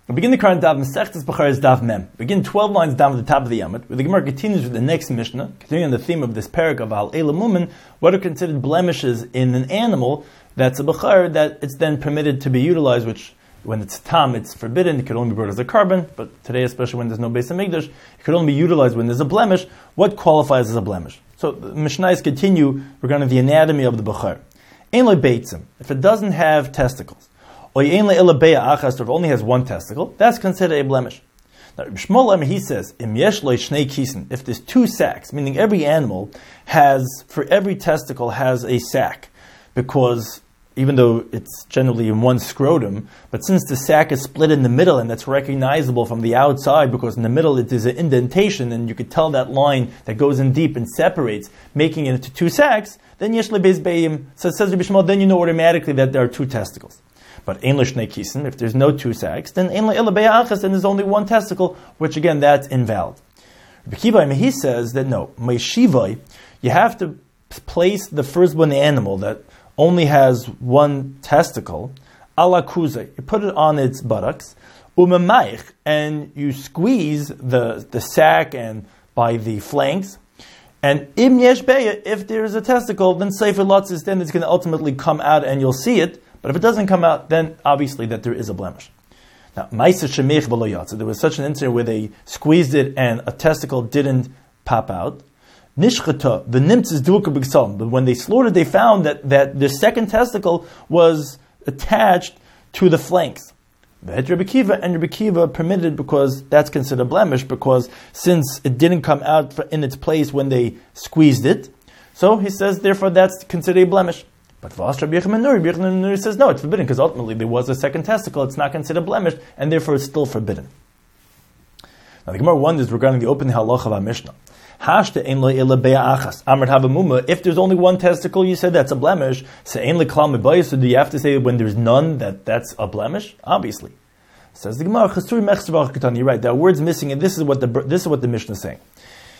We begin the current Daf Masechtas Becharos Daf Mem. We begin 12 lines down at the top of the Yamut, where the Gemara continues with the next Mishnah, continuing on the theme of this parak of Al Eila Mumin, what are considered blemishes in an animal that's a Bechar, that it's then permitted to be utilized, which when it's tam, it's forbidden, it could only be brought as a carbon, but today, especially when there's no Beis HaMikdash, it could only be utilized when there's a blemish. What qualifies as a blemish? So the Mishnayos continue regarding the anatomy of the Bechar. Ein lo beitzim, if it doesn't have testicles, or if it only has one testicle, that's considered a blemish. Now, Shmuel, he says, if there's two sacks, meaning every animal has, for every testicle, has a sac, because even though it's generally in one scrotum, but since the sac is split in the middle, and that's recognizable from the outside, because in the middle it is an indentation, and you could tell that line that goes in deep and separates, making it into two sacks, then yesh lebeis beim, so it says Rabbi Shmuel, then you know automatically that there are two testicles. But ein l'shnei kisen, if there's no two sacks, then ein l'ela be'achas, then there's only one testicle, which again, that's invalid. Rabbi Kiva, he says that no, me'shivai, you have to place the firstborn animal that only has one testicle, ala kuze, you put it on its buttocks, umemayich, and you squeeze the sack and by the flanks, and im yesh beya, if there is a testicle, then sefer lotzis, then it's going to ultimately come out and you'll see it. But if it doesn't come out, then obviously that there is a blemish. Now, Maisa Shemech V'lo Yatsa, there was such an incident where they squeezed it and a testicle didn't pop out. Nishchata, the nimtzis duka b'gsalim, but when they slaughtered, they found that the second testicle was attached to the flanks. And Rabbi Kiva permitted because that's considered a blemish, because since it didn't come out in its place when they squeezed it, so he says, therefore, that's considered a blemish. But Rabbi Yochanan says, no, it's forbidden, because ultimately there was a second testicle, it's not considered blemished, and therefore it's still forbidden. Now the Gemara wonders regarding the open halacha of our Mishnah. If there's only one testicle, you said that's a blemish. So do you have to say when there's none that's a blemish? Obviously. Says the Gemara, you're right, there are words missing, and this is what the Mishnah is saying.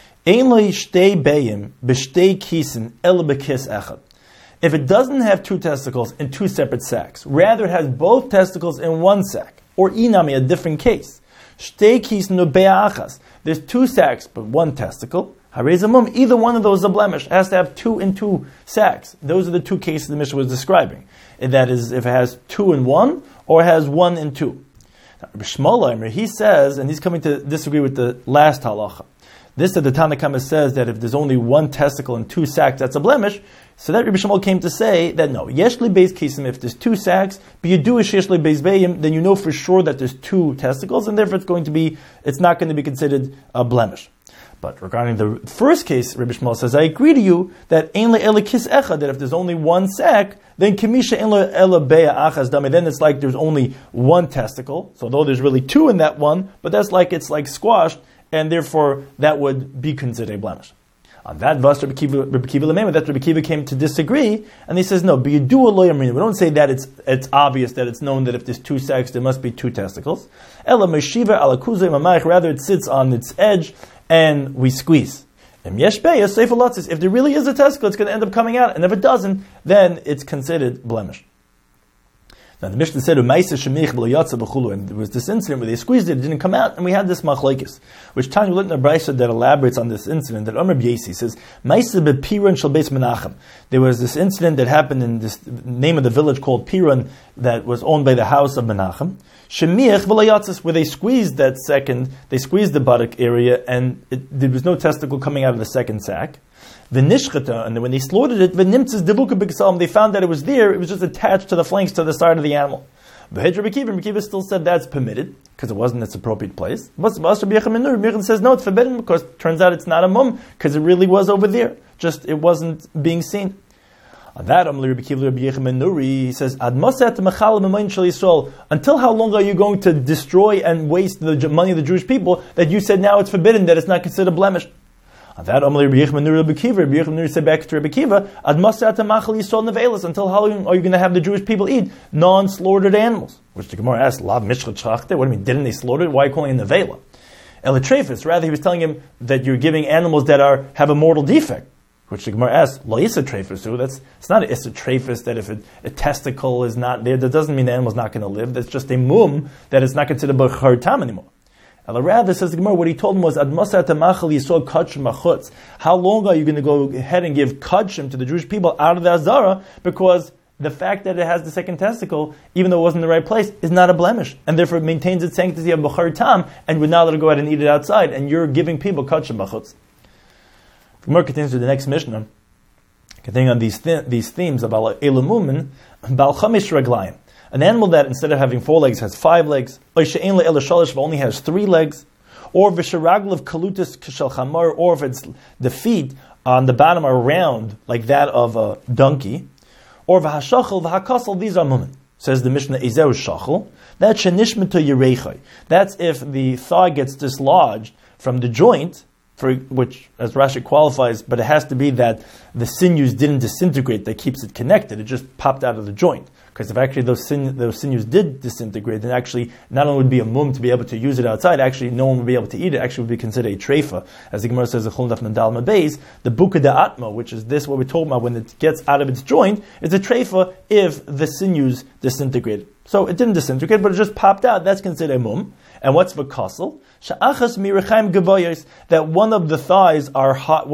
If it doesn't have two testicles in two separate sacks, rather it has both testicles in one sack, or inami, a different case. There's two sacks, but one testicle. Either one of those is a blemish. It has to have two in two sacks. Those are the two cases the Mishnah was describing. And that is, if it has two in one, or it has one in two. Now, Rabbi Shmuel, he says, and he's coming to disagree with the last halacha. This that the Tanna Kama says that if there's only one testicle and two sacks, that's a blemish. So that Rabbi Shmuel came to say that no, yeshli beis kisim, if there's two sacks, but you do a yeshli beis beim, then you know for sure that there's two testicles, and therefore it's not going to be considered a blemish. But regarding the first case, Rabbi Shmuel says, I agree to you that ein le'ela kis echad, that if there's only one sack, then kimisha ein le'ela be'a achas dami, then it's like there's only one testicle. So though there's really two in that one, but that's like it's like squashed, and therefore that would be considered a blemish. On that verse, Rabbi Kiva came to disagree, and he says, no, but you do a lawyer marina. We don't say that it's obvious that it's known that if there's two sacks, there must be two testicles. Ela meshiva ala kuzay mamayich, rather it sits on its edge, and we squeeze. If there really is a testicle, it's going to end up coming out, and if it doesn't, then it's considered blemish. Now the Mishnah said, and there was this incident where they squeezed it didn't come out, and we had this machlokes, which Tanya Littner Brisa that elaborates on this incident, that Amr B'Yesi says, there was this incident that happened in this name of the village called Piran, that was owned by the house of Menachem, where they squeezed they squeezed the buttock area, and there was no testicle coming out of the second sack. V'nishchata, and when they slaughtered it, they found that it was there, it was just attached to the flanks, to the side of the animal. Rabbi Kiva still said that's permitted, because it wasn't its appropriate place. But Rabbi Yochanan says, no, it's forbidden, because it turns out it's not a mum, because it really was over there, just it wasn't being seen. On that, Rabbi Yochanan he says, until how long are you going to destroy and waste the money of the Jewish people, that you said now it's forbidden, that it's not considered blemished? On that, Rabbi Yochanan said back to Rabbi Kiva, until how long are you going to have the Jewish people eat non-slaughtered animals? Which the Gemara asks, Lav Mishcha Trachte, what do you mean, didn't they slaughter it? Why are you calling it Nevela? Elatrefis, rather he was telling him that you're giving animals that have a mortal defect. which the Gemara asks, lo isa trefus, it's not an isa trefus that if a testicle is not there, that doesn't mean the animal's not going to live. That's just a mum that is not considered b'char tam anymore. And rather, says the Gemara, what he told him was, Ad Mosar Tamachal Yisod Kachim Machutz. How long are you going to go ahead and give Kachim to the Jewish people out of the Azara? Because the fact that it has the second testicle, even though it wasn't in the right place, is not a blemish. And therefore it maintains its sanctity of B'char Tam, and we're not allowed to go ahead and eat it outside, and you're giving people Kachim Machutz. The Gemara continues to the next Mishnah, continuing on these themes about Elamumin, Bal Chamish Raglayim. An animal that instead of having 4 legs has 5 legs, or only has 3 legs, or visharaglav kalutis kashal chamar, or if it's the feet on the bottom are round like that of a donkey, or v'hashachal v'hakasal, these are mumen. Says the Mishnah, Ezeu shachal. That's shenishmatu yerechai. That's if the thigh gets dislodged from the joint, for which, as Rashi qualifies, but it has to be that the sinews didn't disintegrate that keeps it connected. It just popped out of the joint. Because if actually those sinews did disintegrate, then actually not only would it be a mum to be able to use it outside, actually no one would be able to eat it, actually would be considered a treifa. As the Gemara says, the buka de atma, which is this, what we're talking about, when it gets out of its joint, is a treifa if the sinews disintegrated. So it didn't disintegrate, but it just popped out. That's considered a mum. And what's v'kasel? Sha'achas mirachaim gavoyos, that one of the thighs are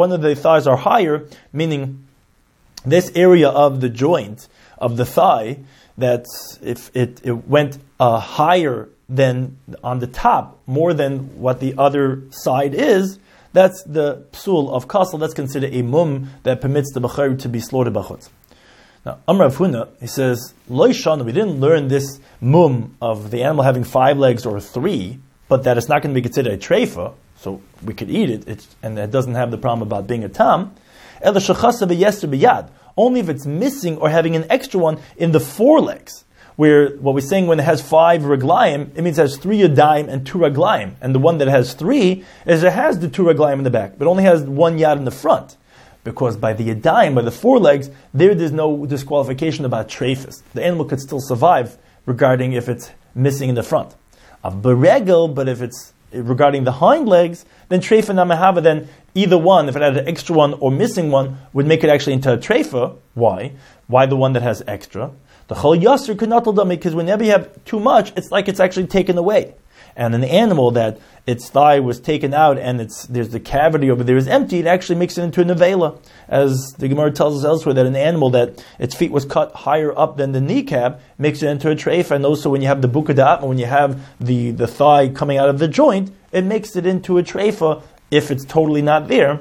higher, meaning this area of the joint of the thigh, that if it went higher than on the top, more than what the other side is, that's the psul of kasel. That's considered a mum that permits the b'char to be slaughtered b'chutz. Now, Amar Rav Huna, he says, Lo Shana, we didn't learn this mum of the animal having 5 legs or 3, but that it's not going to be considered a treifa, so we could eat it, and it doesn't have the problem about being a tam. Ela shechasa v'yeser b'yad. Only if it's missing or having an extra one in the 4 legs, where what we're saying when it has 5 raglayim, it means it has 3 yadayim and 2 raglayim. And the one that has 3 is it has the 2 raglayim in the back, but only has 1 yad in the front. Because by the yadayim, by the 4 legs, there's no disqualification about treifus. The animal could still survive regarding if it's missing in the front. Of beregel, but if it's regarding the hind legs, then treifa namahava, then either one, if it had an extra one or missing one, would make it actually into a treifa. Why? Why the one that has extra? The chol yasser could not dummy, because whenever you have too much, it's like it's actually taken away. And an animal that its thigh was taken out and there's the cavity over there is empty, it actually makes it into a nevela. As the Gemara tells us elsewhere, that an animal that its feet was cut higher up than the kneecap makes it into a treifa. And also when you have the buka da'atma, when you have the thigh coming out of the joint, it makes it into a treifa if it's totally not there.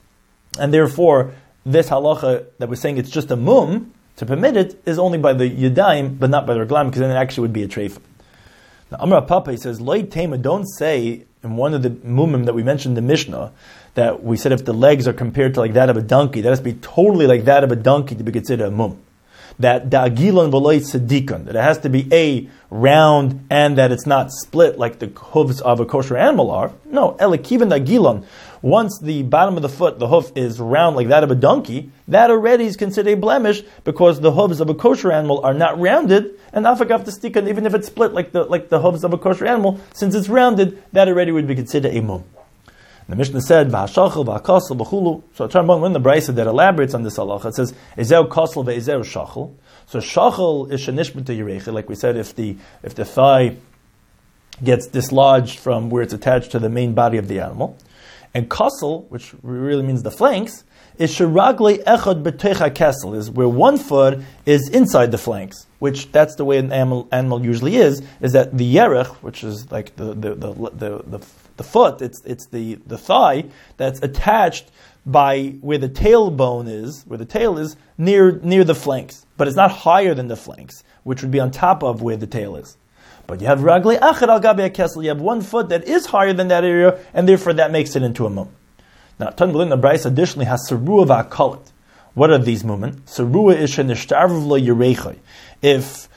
And therefore, this halacha that we're saying it's just a mum, to permit it, is only by the yadayim, but not by the reglam, because then it actually would be a treifa. Now, Amar Papa, he says, Loi Tema, don't say in one of the mumim that we mentioned in the Mishnah, that we said if the legs are compared to like that of a donkey, that has to be totally like that of a donkey to be considered a mum. That da'agilon v'loi tzedikon, that it has to be a round and that it's not split like the hooves of a kosher animal are. No, elikivan da'agilon. Once the bottom of the foot, the hoof, is round like that of a donkey, that already is considered a blemish because the hooves of a kosher animal are not rounded, and afagav t'stikon, even if it's split like the hooves of a kosher animal, since it's rounded, that already would be considered a mum. The Mishnah said, "V'hashachal v'hakasel v'chulu." So when the Brisa that elaborates on this halacha, it says, "Ezeu kasel ve'ezeu shachal." So shachal is shenishmata yirecha, like we said, if the thigh gets dislodged from where it's attached to the main body of the animal, and kasel, which really means the flanks, is sheraglei echad b'teicha kesel, is where one foot is inside the flanks, which that's the way an animal usually is that the yerech, which is like the foot, it's the thigh that's attached by where the tailbone is, where the tail is, near the flanks. But it's not higher than the flanks, which would be on top of where the tail is. But you have raglei achad al gabi kesel, you have one foot that is higher than that area, and therefore that makes it into a mum. Now, Tanvulin the Brisa additionally has serua v'akalit. What are these mumen? Serua is shenishtarv lo yerechai. If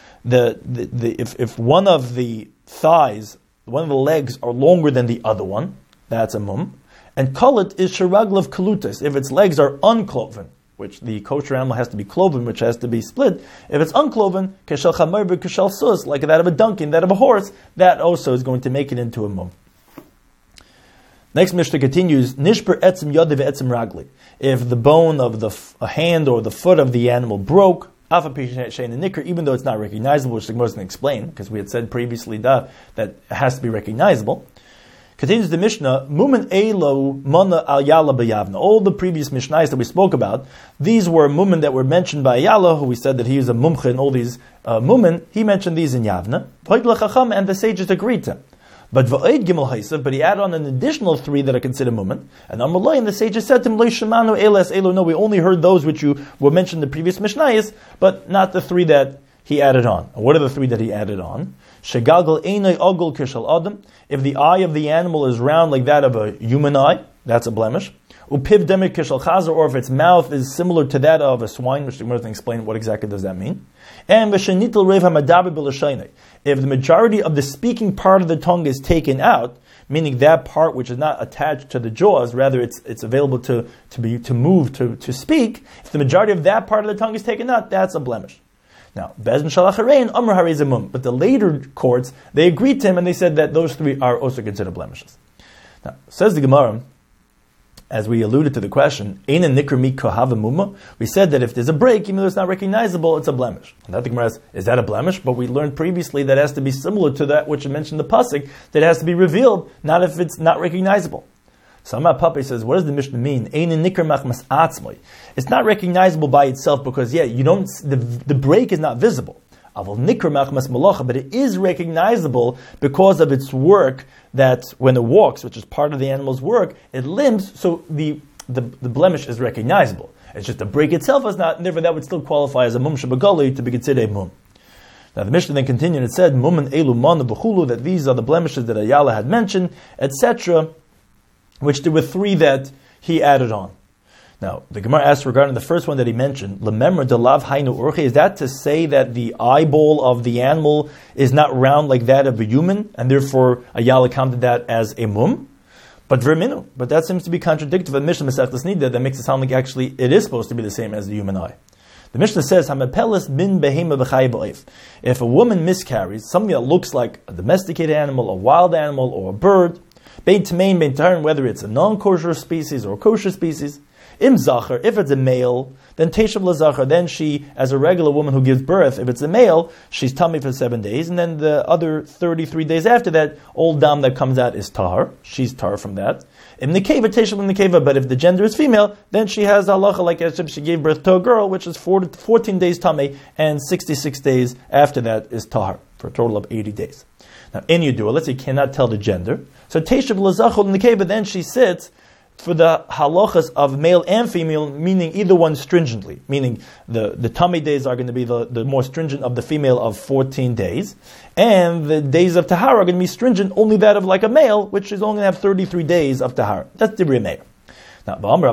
if one of the thighs, one of the legs are longer than the other one, that's a mum. And kalit is sheraglav kalutas. If its legs are uncloven, which the kosher animal has to be cloven, which has to be split. If it's uncloven, keshel chamar keshel sus, like that of a donkey and that of a horse, that also is going to make it into a mum. Next Mishnah continues, Nishper etzem yadav etzem ragli. If the bone of a hand or the foot of the animal broke, even though it's not recognizable, which the Gemara doesn't explain, because we had said previously that it has to be recognizable. Continues the Mishnah, Mumen Elo Mana Al Yala B'Yavna. All the previous Mishnahs that we spoke about, these were Mumen that were mentioned by Yala, who we said that he is a Mumche in all these Mumen. He mentioned these in Yavna. And the sages agreed to him. But V'Oid Gimel Haisav, but he added on an additional 3 that are considered Mumen. And Amalai, and the sages said to him, Lo Shemanu Eles Elo. No, we only heard those which you were mentioned in the previous Mishnahs, but not the 3 that he added on. And what are the 3 that he added on? Shegalgal Einai Ogul Kishal Adam. If the eye of the animal is round like that of a human eye, that's a blemish. Upiv Demik Kishal Chazer, or if its mouth is similar to that of a swine, which the Gemara doesn't explain what exactly does that mean. And V'Shenitel Rev HaMadaber B'Lashaynai. If the majority of the speaking part of the tongue is taken out, meaning that part which is not attached to the jaws, rather it's available to move, to speak, if the majority of that part of the tongue is taken out, that's a blemish. Now, Bezin Shalacharein, Amr Harizamum. But the later courts, they agreed to him and they said that those 3 are also considered blemishes. Now, says the Gemara, as we alluded to the question, Ein Nikr Mi Kohava Muma. We said that if there's a break, even though it's not recognizable, it's a blemish. And that the Gemara asks, is that a blemish? But we learned previously that it has to be similar to that which you mentioned in the pasuk, that it has to be revealed, not if it's not recognizable. Samar Pape says, what does the Mishnah mean? It's not recognizable by itself because, the break is not visible. But it is recognizable because of its work that when it walks, which is part of the animal's work, it limps, so the blemish is recognizable. It's just the break itself is not, and therefore that would still qualify as a mum shabagali to be considered a mum. Now the Mishnah then continued and said, Mum and elu man b'chulu, that these are the blemishes that Ayala had mentioned, etc., which there were 3 that he added on. Now, the Gemara asks regarding the first one that he mentioned, Lememra delav hainu urche, is that to say that the eyeball of the animal is not round like that of a human, and therefore Ayala counted that as a mum? But verminu, but that seems to be contradictory of Mishnah Masechtas Nida, that makes it sound like actually it is supposed to be the same as the human eye. The Mishnah says, Hamapelis bin behema b'chai b'oif. If a woman miscarries, something that looks like a domesticated animal, a wild animal, or a bird, bein tmein, bein taharin, whether it's a non-kosher species or a kosher species, im zachar, if it's a male, then teshav lazachar, then she, as a regular woman who gives birth, if it's a male, she's tummy for 7 days, and then the other 33 days after that, all dam that comes out is tahar. She's tahar from that. Im nekeva, teshav nekeva, but if the gender is female, then she has halacha like as if she gave birth to a girl, which is 14 days tummy, and 66 days after that is tahar, for a total of 80 days. Now, in Yudua, let's say you cannot tell the gender, so teshav lazachar nekeva, then she sits for the halachas of male and female, meaning either one stringently, meaning the tummy days are going to be the more stringent of the female of 14 days, and the days of tahara are going to be stringent, only that of like a male, which is only going to have 33 days of tahara. That's the Meir. Now,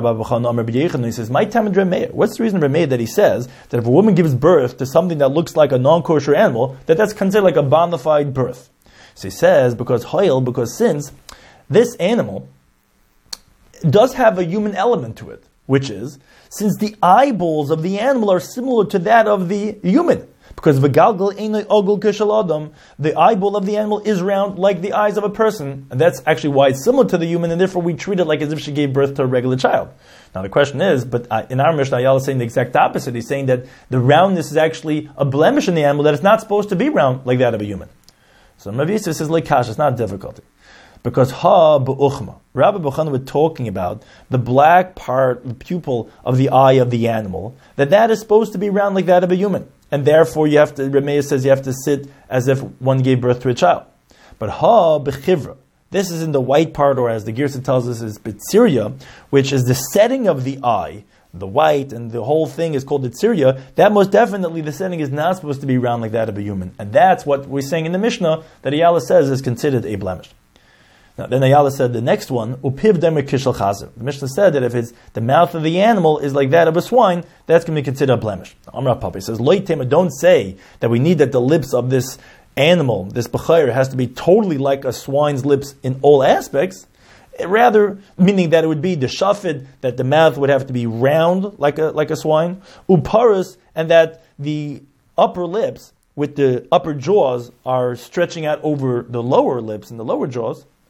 he says, my time in Meir. What's the reason of Meir that he says that if a woman gives birth to something that looks like a non-kosher animal, that's considered like a bona fide birth? So he says, because since this animal does have a human element to it, which is, since the eyeballs of the animal are similar to that of the human, because v'galgal einay ogul kishal adam, the eyeball of the animal is round like the eyes of a person, and that's actually why it's similar to the human, and therefore we treat it like as if she gave birth to a regular child. Now the question is, but in our Mishnah, Ayala is saying the exact opposite. He's saying that the roundness is actually a blemish in the animal, that it's not supposed to be round like that of a human. So Rav Yisrael says, like Kash, it's not a difficulty. Because b'uchma, Rabbi Bechana was talking about the black part, the pupil of the eye of the animal, that is supposed to be round like that of a human. And therefore you have to, Rameir says you have to sit as if one gave birth to a child. But b'chivra, this is in the white part, or as the Girsa tells us is bitziria, which is the setting of the eye, the white, and the whole thing is called bitziria. That most definitely the setting is not supposed to be round like that of a human. And that's what we're saying in the Mishnah, that Ayala says is considered a blemish. Now, then Ayala said the next one, upiv demer kishal chazer. The Mishnah said that if it's the mouth of the animal is like that of a swine, that's going to be considered a blemish. Amar Papa says, Lo tema, don't say that we need that the lips of this animal, this b'chayr, has to be totally like a swine's lips in all aspects. Rather, meaning that it would be the shafid, that the mouth would have to be round like a swine, uparus, and that the upper lips with the upper jaws are stretching out over the lower lips and the lower jaws.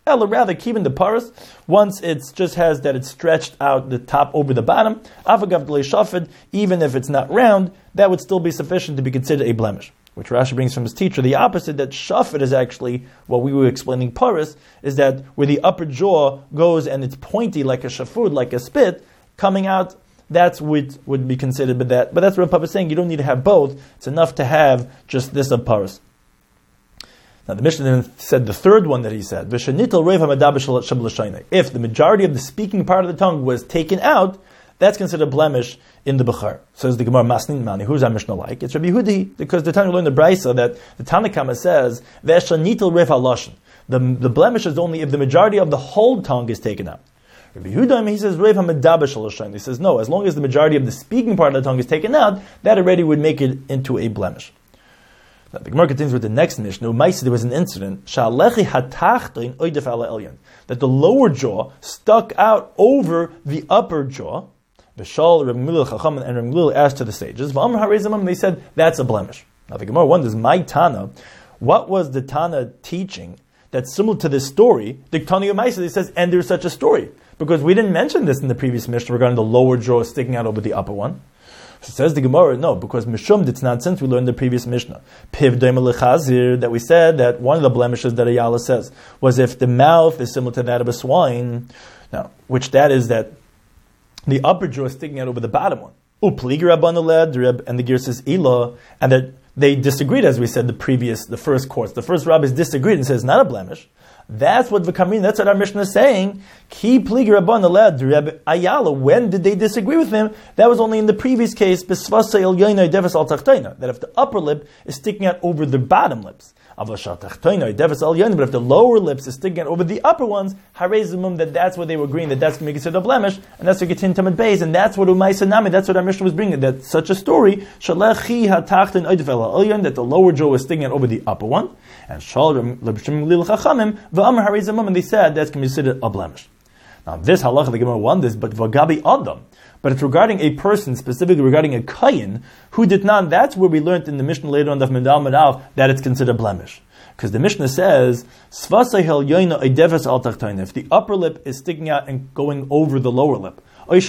Ella, rather, keeping the paras, once it just has that it's stretched out the top over the bottom, afagav delay shafid, even if it's not round, that would still be sufficient to be considered a blemish. Which Rashi brings from his teacher, the opposite, that shafid is actually, what we were explaining paras, is that where the upper jaw goes and it's pointy like a shafud, like a spit, coming out, that's what would be considered, but that's what Papa is saying, you don't need to have both, it's enough to have just this of paras. Now the Mishnah then said the third one that he said, if the majority of the speaking part of the tongue was taken out, that's considered blemish in the Bechar. Says the Gemara Masnin Mani, who's our Mishnah like? It's Rabbi Yehudi, because the Tana learned the Brisa that the Tanakama says, the blemish is only if the majority of the whole tongue is taken out. Rabbi Yehuda, he says, he says, no, as long as the majority of the speaking part of the tongue is taken out, that already would make it into a blemish. Now, the Gemara continues with the next Mishnah. There was an incident that the lower jaw stuck out over the upper jaw. Bishal, Reb Gamliel Chacham, and Reb Gamliel asked to the sages. They said that's a blemish. Now the Gemara wonders, my Tana, what was the Tana teaching that's similar to this story? The Tana Yomaisa says, and there's such a story because we didn't mention this in the previous Mishnah regarding the lower jaw sticking out over the upper one. So says the Gemara, no, because Mishum, it's not since we learned the previous Mishnah. Piv Doimel Chazir, that we said that one of the blemishes that Ayala says was if the mouth is similar to that of a swine. Now, which that is that the upper jaw is sticking out over the bottom one. Uplig Rabban Aled, and the Ger says Ila, and that they disagreed, as we said the first course. The first rabbis disagreed and says not a blemish. That's what that's what our Mishnah is saying. Ki pligi Rabban Aled Reb Ayala. When did they disagree with him? That was only in the previous case, that if the upper lip is sticking out over the bottom lips. But if the lower lips is sticking out over the upper ones, that's what they were agreeing that's going to be considered a blemish, and that's what Getin Tamid Beis, and that's what Umaysa Nami, that's what our Mishnah was bringing. That such a story, that the lower jaw is sticking out over the upper one, and they said that's going to be considered a blemish. Now this halacha the Gemara wonders, but v'gabi adam. But it's regarding a person, specifically regarding a kayin, who did not, that's where we learned in the Mishnah later on, that it's considered blemish. Because the Mishnah says, if the upper lip is sticking out and going over the lower lip, if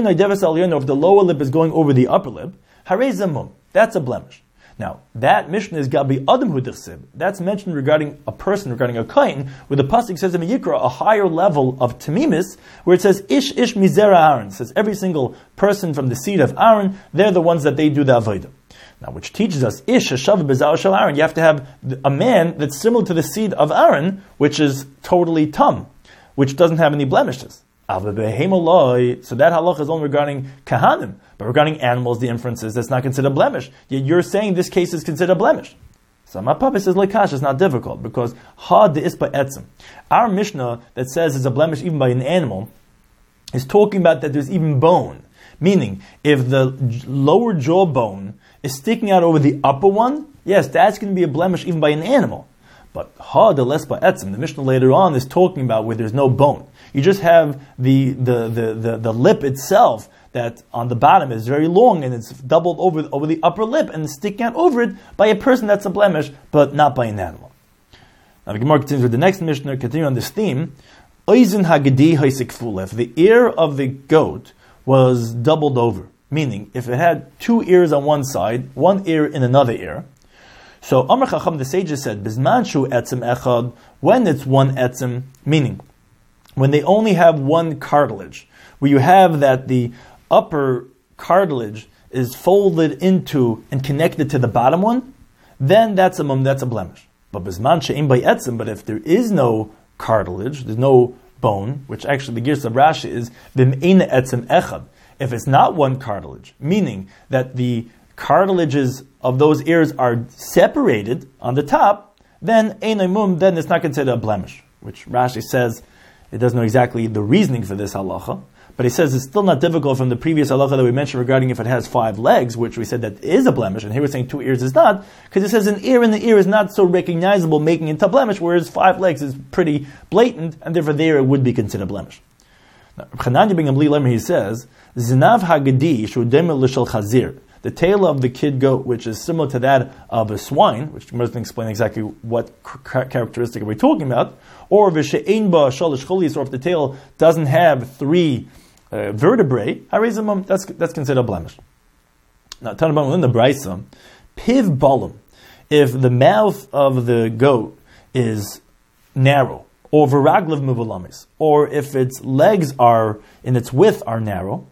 the lower lip is going over the upper lip, that's a blemish. Now, that Mishnah is Gabi Adam Hudichsib. That's mentioned regarding a person, regarding a kain, where the pasuk says in Yikra a higher level of tamimis, where it says Ish Mizera Aaron. It says every single person from the seed of Aaron, they're the ones that they do the avodah. Now, which teaches us Ish Hashav B'Zal Shel Aaron. You have to have a man that's similar to the seed of Aaron, which is totally tum, which doesn't have any blemishes. So that halach is only regarding kahanim, but regarding animals, the inference is that's not considered blemish. Yet you're saying this case is considered blemish. So my papa says lekash is not difficult because ha de ispa etzim. Our Mishnah that says it's a blemish even by an animal is talking about that there's even bone, meaning if the lower jawbone is sticking out over the upper one, yes, that's going to be a blemish even by an animal. But ha de lespa etzim, the Mishnah later on is talking about where there's no bone. You just have the lip itself that on the bottom is very long and it's doubled over the upper lip and sticking out over it by a person, that's a blemish, but not by an animal. Now the Gemara continues with the next Mishnah, continuing on this theme. Oizen hagedi haisik fulef. The ear of the goat was doubled over, meaning if it had two ears on one side, one ear in another ear. So Amar Chacham, the sages said, Bizmanshu etzem echad, when it's one etzem, meaning when they only have one cartilage, where you have that the upper cartilage is folded into and connected to the bottom one, then that's a blemish. But bisman she'im by etzem, but if there is no cartilage, there's no bone, which actually the gears of Rashi is bim'ina etzem echad. If it's not one cartilage, meaning that the cartilages of those ears are separated on the top, then then it's not considered a blemish, which Rashi says it doesn't know exactly the reasoning for this halacha, but he says it's still not difficult from the previous halacha that we mentioned regarding if it has 5 legs, which we said that is a blemish, and here we're saying 2 ears is not, because it says an ear in the ear is not so recognizable, making it a blemish, whereas 5 legs is pretty blatant, and therefore there it would be considered blemish. Now, Chananya ben Gamliel, he says, Zinav hagadi shudem l'shel chazir. the tail of the kid goat, which is similar to that of a swine, which doesn't explain exactly what characteristic are we talking about, or v'she'ein ba shalish chulis, or if the tail doesn't have three vertebrae, harizimum, that's considered a blemish. Now, Tanabam in the Brisa, piv balam, if the mouth of the goat is narrow, or viraglav muvalamis, or if its legs are in its width are narrow.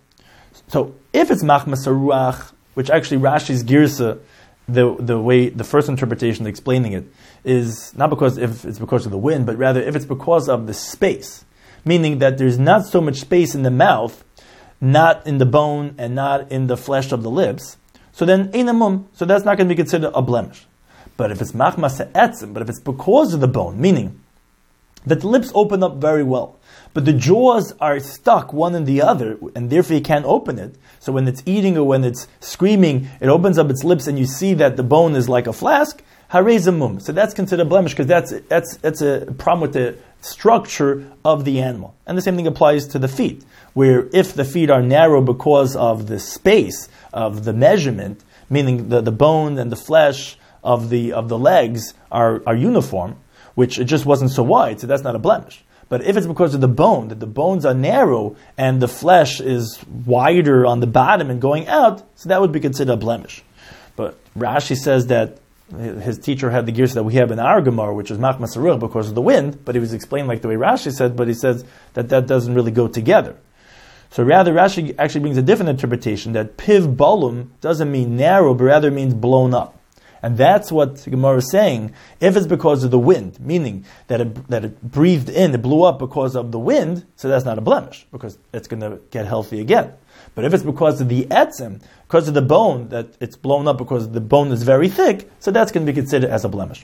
So if it's machmas haruach, which actually Rashi's girsa, the way the first interpretation explaining it is not because if it's because of the wind, but rather if it's because of the space, meaning that there's not so much space in the mouth, not in the bone and not in the flesh of the lips. So then einamum, so that's not going to be considered a blemish. But if it's machmas etzim, but if it's because of the bone, meaning that the lips open up very well, but the jaws are stuck one in the other, and therefore you can't open it. So when it's eating or when it's screaming, it opens up its lips and you see that the bone is like a flask, harezamum. So that's considered a blemish because that's a problem with the structure of the animal. And the same thing applies to the feet, where if the feet are narrow because of the space of the measurement, meaning the bone and the flesh of the legs are uniform, which it just wasn't so wide, so that's not a blemish. But if it's because of the bone, that the bones are narrow and the flesh is wider on the bottom and going out, so that would be considered a blemish. But Rashi says that his teacher had the gears that we have in our Gemara, which is machmas haruach because of the wind, but he was explained like the way Rashi said, but he says that doesn't really go together. So rather, Rashi actually brings a different interpretation, that piv balum doesn't mean narrow, but rather means blown up. And that's what Gemara is saying. If it's because of the wind, meaning that it breathed in, it blew up because of the wind, so that's not a blemish, because it's going to get healthy again. But if it's because of the etzim, because of the bone, that it's blown up because the bone is very thick, so that's going to be considered as a blemish.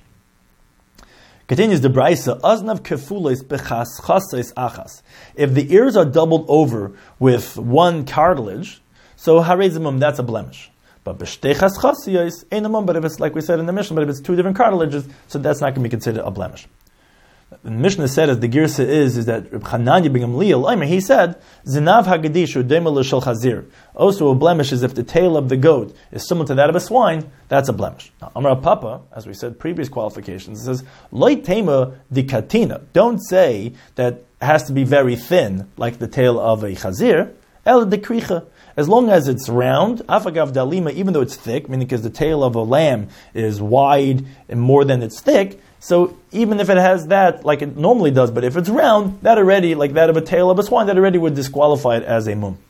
Continues the Brisa, aznav kefules bechas chasais achas. If the ears are doubled over with one cartilage, so harezimum, that's a blemish. But b'shteichas chasiyos einamum. But if it's like we said in the Mishnah, but if it's two different cartilages, so that's not going to be considered a blemish. The Mishnah said, as the girsa is that Reb Chananya ben Gamliel, he said, zinav hagadishu dema l'shel chazir. Also, a blemish is if the tail of the goat is similar to that of a swine. That's a blemish. Now, Amar Papa, as we said previous qualifications, it says loy tema dikatina. Don't say that it has to be very thin, like the tail of a chazir. El dekricha. As long as it's round, afagav dalima, even though it's thick, meaning because the tail of a lamb is wide and more than it's thick, so even if it has that, like it normally does, but if it's round, that already, like that of a tail of a swine, that already would disqualify it as a mum.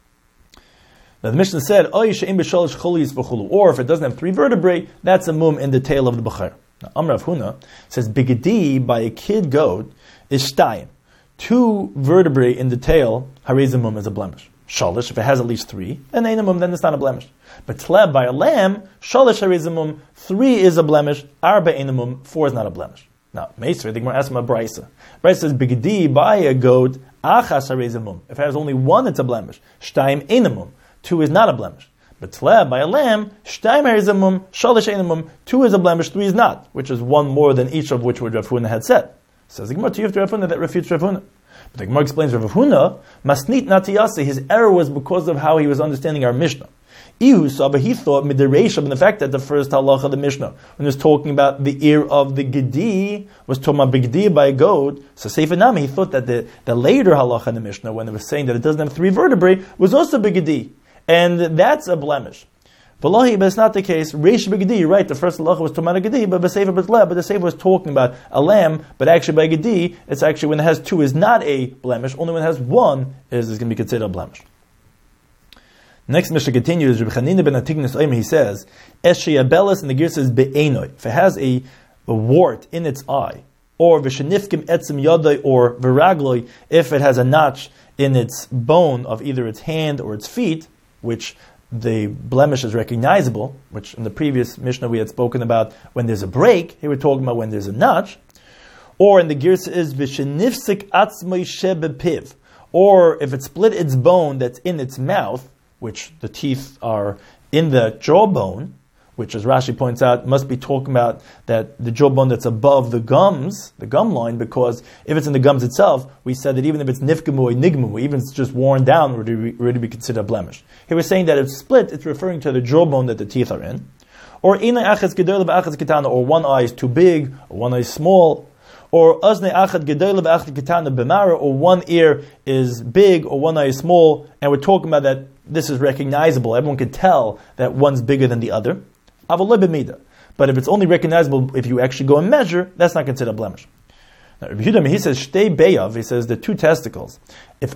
Now the Mishnah said, or if it doesn't have three vertebrae, that's a mum in the tail of the bachar. Now Amr Rav Huna says, bigadi by a kid goat is shtayim. Two vertebrae in the tail, harizim mum is a blemish. Shalish, if it has at least three, and einamum, then it's not a blemish. But tleb by a lamb, shalish harizimum, three is a blemish, arba einamum, four is not a blemish. Now, Meisr, the Gemara asks him a brisa. Brisa says, bigadi by a goat, achas harizimum. If it has only one, it's a blemish. Shtaim einamum, two is not a blemish. But tleb by a lamb, shtaim harizimum, shalish einamum, two is a blemish, three is not, which is one more than each of which Rav Huna had said. Says the Gemara to Rav Huna that refutes Rav Huna. But the Gemara explains Rav Huna, masnit natiyase, his error was because of how he was understanding our Mishnah. Ihu Saba, he thought midereshab, in the fact that the first halacha of the Mishnah, when it was talking about the ear of the gedi, was talking about bigdi by a goat, so Sefer Nami, he thought that the later halacha in the Mishnah, when it was saying that it doesn't have three vertebrae, was also bigdi. And that's a blemish. But it's not the case. Reish b'gedi, right? The first halacha was talking about a gedi, but the Sefer was talking about a lamb. But actually, by gedi, it's actually when it has two is not a blemish. Only when it has one is going to be considered a blemish. Next Mishnah continues. Reb Chanina ben Atignis Oim, he says, "Esheyabelis," and the gear says be'enoi. If it has a wart in its eye, or v'shenifkim etzim yadai, or v'ragloi, if it has a notch in its bone of either its hand or its feet, which the blemish is recognizable, which in the previous Mishnah we had spoken about when there's a break. Here we're talking about when there's a notch. Or in the Girsa is v'shenifsik atzmai shebepiv, or if it split its bone that's in its mouth, which the teeth are in the jawbone, which, as Rashi points out, must be talking about that the jawbone that's above the gums, the gum line, because if it's in the gums itself, we said that even if it's nifgamu or nigmamu, even if it's just worn down, would already be considered a blemish. He was saying that if it's split, it's referring to the jawbone that the teeth are in. Or one eye is too big, or one eye is small. Or or one ear is big, or one eye is small, and we're talking about that this is recognizable. Everyone can tell that one's bigger than the other. But if it's only recognizable if you actually go and measure, that's not considered a blemish. Now, Rabbi Yehuda, he says, Shtei beyav, he says the two testicles. If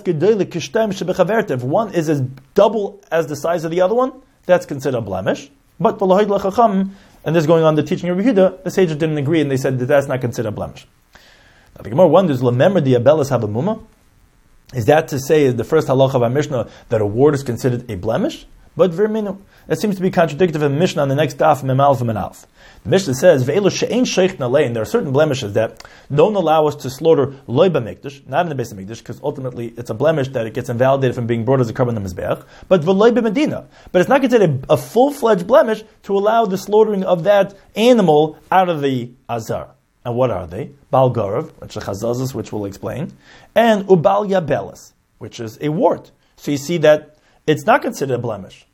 one is as double as the size of the other one, that's considered a blemish. But and this is going on the teaching of Rabbi Yehuda, the sages didn't agree, and they said that that's not considered a blemish. Now the Gemara wonders, remember the abelis have a muma? Is that to say, the first halacha of our Mishnah, that a wart is considered a blemish? But verminu. That seems to be contradictory of the Mishnah on the next daf, Mem Alf and Alf. The Mishnah says, Ve'elu she'ein sheich nalein, there are certain blemishes that don't allow us to slaughter loy b'mikdash, not in the base of mikdash, because ultimately it's a blemish that it gets invalidated from being brought as a carbon in the mizbeach, but v'loy b'medina. But it's not considered a full-fledged blemish to allow the slaughtering of that animal out of the azar. And what are they? Bal garav, which is chazazas, which we'll explain, and ubal yabelis, which is a wart. So you see that it's not considered a blemish.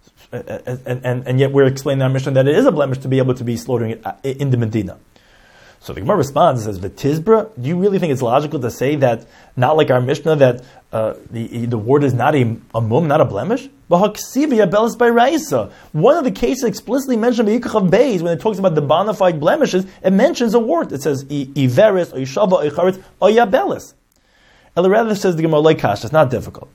And yet we're explaining in our Mishnah that it is a blemish to be able to be slaughtering it in the Medina. So the Gemara responds and says, "V'tizbra, do you really think it's logical to say that, not like our Mishnah, that the wart is not a mum, not a blemish? One of the cases explicitly mentioned by Yikach of Beis, when it talks about the bona fide blemishes, it mentions a wart. It says, Iveris, or Yishava, or Icharetz, or Yabelis. Ela rather says the Gemara, like Kash, it's not difficult.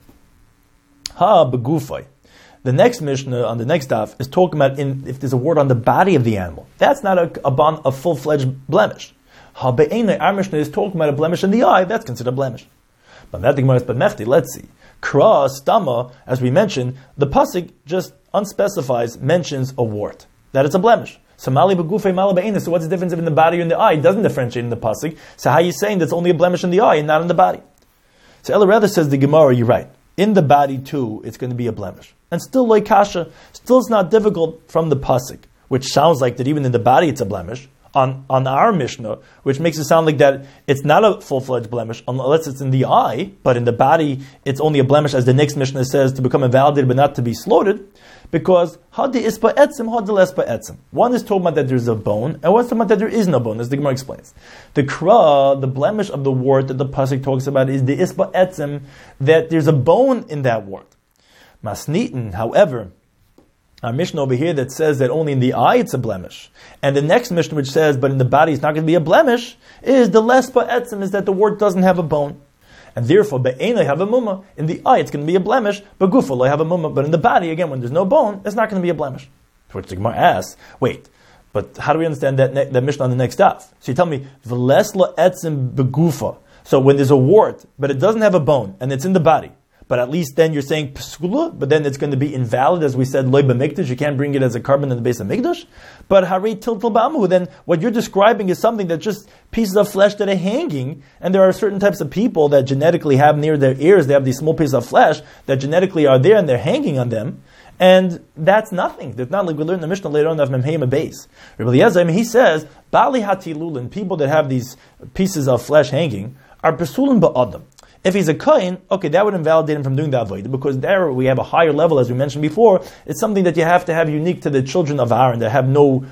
Ha, begufay. The next Mishnah on the next daf is talking about if there's a wart on the body of the animal. That's not a full-fledged blemish. Our Mishnah is talking about a blemish in the eye. That's considered a blemish. But let's see. Kra, stama, as we mentioned, the pasuk just unspecifies, mentions a wart. That it's a blemish. So mali begufei mali be'eina. So what's the difference if in the body or in the eye? It doesn't differentiate in the pasuk. So how are you saying that's only a blemish in the eye and not in the body? So Ella rather says the Gemara, you're right. In the body too, it's going to be a blemish. And still like kasha, still it's not difficult from the pasuk, which sounds like that even in the body it's a blemish, on our Mishnah, which makes it sound like that it's not a full-fledged blemish unless it's in the eye, but in the body it's only a blemish, as the next Mishnah says, to become invalidated but not to be slaughtered, because hadi ispa etzim, hadi lespa etzim. One is talking about that there's a bone, and one's talking about that there is no bone, as the Gemara explains. The kra, the blemish of the wart that the pasuk talks about, is the ispa etzim, that there's a bone in that wart. Masnitin, however, our Mishnah over here that says that only in the eye it's a blemish, and the next Mishnah which says but in the body it's not going to be a blemish, is the lespa etzim, is that the wart doesn't have a bone. And therefore, be'enai have a mumma. In the eye, it's going to be a blemish. But gufa lo have a mumma. But in the body, again, when there's no bone, it's not going to be a blemish. To which the Gemara asks, wait, but how do we understand that Mishnah on the next daf? So you tell me, v'les lo etzim begufa. So when there's a wart, but it doesn't have a bone, and it's in the body, but at least then you're saying peskula, but then it's going to be invalid, as we said, loy b'mikdash, you can't bring it as a carbon in the base of mikdash. But hari tiltal ba'amu, then what you're describing is something that's just pieces of flesh that are hanging, and there are certain types of people that genetically have near their ears, they have these small pieces of flesh that genetically are there and they're hanging on them, and that's nothing. It's not like we learn in the Mishnah later on of Memheim base. Rabbi Eliezer, he says, Bali hatilulin, people that have these pieces of flesh hanging, are pesulin ba'adam. If he's a kohen, okay, that would invalidate him from doing the avodah, because there we have a higher level, as we mentioned before. It's something that you have to have unique to the children of Aaron, that have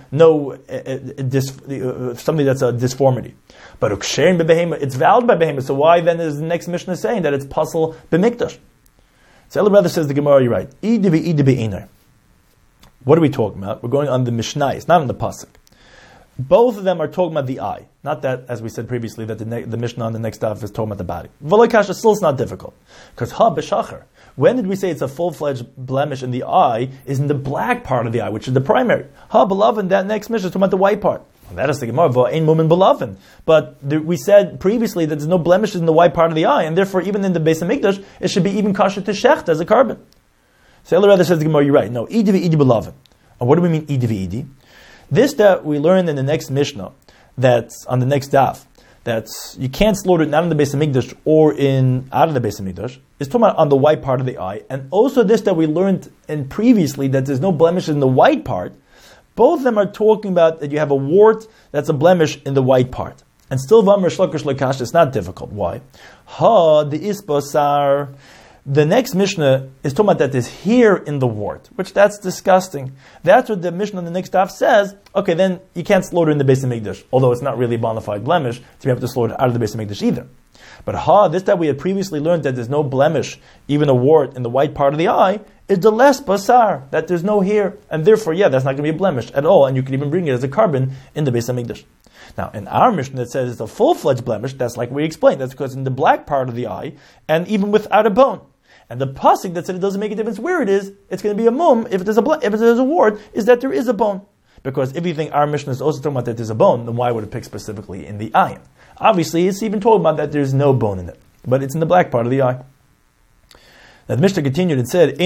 something that's a disformity. But ukshein b'behema, it's valid by behema. So why then is the next Mishnah saying that it's puzzle b'mikdash? So Ella brother says the Gemara, you're right. What are we talking about? We're going on the Mishnah. It's not on the pasuk. Both of them are talking about the eye. Not that, as we said previously, that the Mishnah on the next daf is talking about the body. V'loikasha, still it's not difficult. Because ha b'shachar, when did we say it's a full-fledged blemish in the eye, is in the black part of the eye, which is the primary. Ha b'lavin, that next Mishnah is talking about the white part. And that is the Gemara, v'ain mumin b'lavin. But we said previously that there's no blemishes in the white part of the eye, and therefore even in the base of Mikdash, it should be even kasher to shecht as a carbon. So Ella rather says the Gemara, you're right. No, idi v'idi b'lavin. And what do we mean idi v'idi? This that we learn in the next Mishnah, that's on the next daf, that you can't slaughter it not in the base of Mikdash or out of the base of Mikdash, is talking about on the white part of the eye. And also this that we learned in previously, that there's no blemishes in the white part, Both of them are talking about that you have a wart that's a blemish in the white part. And still, Vamr Shlokish Lakash, it's not difficult. Why? The Isbosar. The next Mishnah is talking about that there's hair in the wart, which that's disgusting. That's what the Mishnah on the next daf says. Okay, then you can't slaughter in the Beis HaMikdash, although it's not really a bona fide blemish to be able to slaughter out of the Beis HaMikdash either. But this that we had previously learned that there's no blemish, even a wart in the white part of the eye, is the less basar, that there's no hair, and therefore, that's not going to be a blemish at all, and you can even bring it as a carbon in the Beis HaMikdash. Now, in our Mishnah, it says it's a full-fledged blemish. That's like we explained. That's because in the black part of the eye, and even without a bone. And the pasuk that said it doesn't make a difference where it is, it's going to be a mum if there's a wart, is that there is a bone. Because if you think our Mishnah is also talking about that there's a bone, then why would it pick specifically in the eye? Obviously, it's even talking about that there's no bone in it, but it's in the black part of the eye. Now the Mishnah continued and said,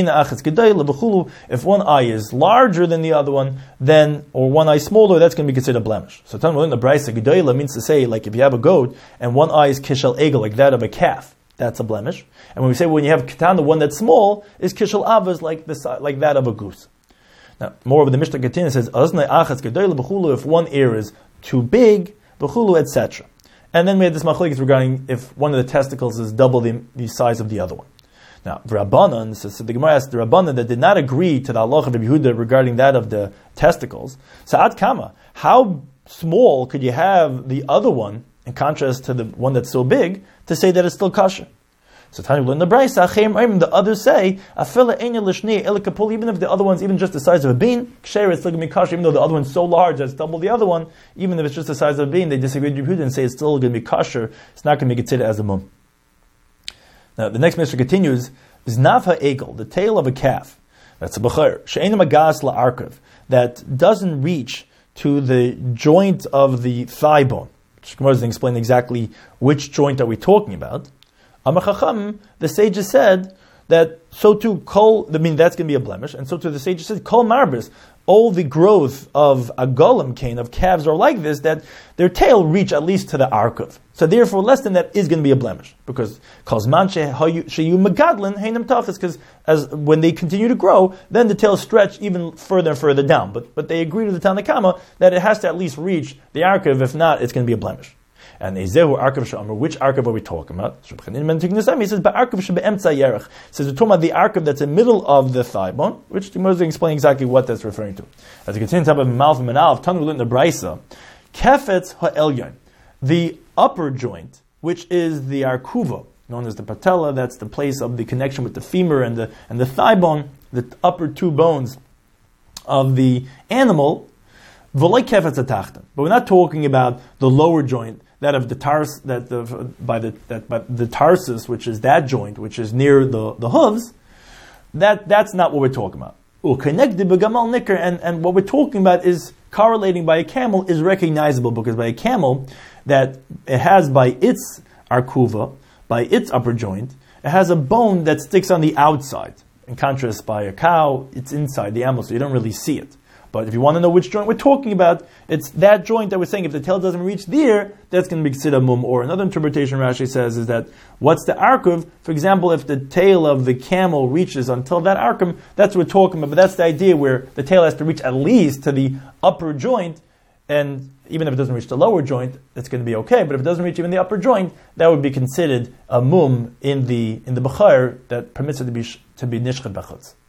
if one eye is larger than the other one, then, or one eye smaller, that's going to be considered a blemish. So Tanur in the Brisa, Gedoyla means to say, like if you have a goat, and one eye is kishel egel, like that of a calf, that's a blemish. And when we say when you have katan, the one that's small, is kishel avas, like that of a goose. Now, moreover, the Mishnah continues and says, if one ear is too big, etc. And then we had this machlokes regarding if one of the testicles is double the size of the other one. Now, the Rabbanan, so the Gemara asked the Rabbanan that did not agree to the halacha of Rabbi Yehuda regarding that of the testicles. Sa'at kama, how small could you have the other one, in contrast to the one that's so big, to say that it's still kosher? So Tanya learned the Brisa, the others say, even if the other one's even just the size of a bean, ksher, it's still going to be kosher, even though the other one's so large that it's double the other one, even if it's just the size of a bean, they disagree with Rabbi Yehuda and say it's still going to be kosher, it's not going to be considered as a mum. Now, the next Mishnah continues, is Nafha Egel, the tail of a calf, that's a bechor, she'ena magas la'arkav, that doesn't reach to the joint of the thigh bone. Which Gemara doesn't explain exactly which joint are we talking about. Amar Chacham, the sages said that so too that's going to be a blemish, and so too the sages said kol marbis, all the growth of a golem cane of calves are like this, that their tail reach at least to the arkav. So therefore, less than that is going to be a blemish, because because as when they continue to grow, then the tail stretch even further and further down. But they agree to the Tanakama that it has to at least reach the arkav. If not, it's going to be a blemish. And Ezehu Arkav Sha'amr, which Arkav are we talking about? He says, Ba'arkav Shebe'emtza Yerech. Says we're talking about the Arkav that's in the middle of the thigh bone, which the Gemara doesn't explain exactly what that's referring to. As you can see in top of Malv Menal, Tanu in the Brisa, Kefetz Ha'elyon, the upper joint, which is the Arkuva, known as the patella, that's the place of the connection with the femur and the thigh bone, the upper two bones of the animal, V'loi Kefetz Ha'tachtan. But we're not talking about the lower joint, that of the the tarsus, which is that joint, which is near the hooves. That's not what we're talking about. And what we're talking about is correlating by a camel is recognizable, because by a camel, that it has by its arkuva, by its upper joint, it has a bone that sticks on the outside. In contrast, by a cow, it's inside the animal, so you don't really see it. But if you want to know which joint we're talking about, it's that joint that we're saying if the tail doesn't reach there, that's going to be considered mum. Or another interpretation Rashi says is that what's the arkav? For example, if the tail of the camel reaches until that arkav, that's what we're talking about. But that's the idea where the tail has to reach at least to the upper joint, and even if it doesn't reach the lower joint, it's going to be okay. But if it doesn't reach even the upper joint, that would be considered a mum in the bechor that permits it to be nishchat b'chutz.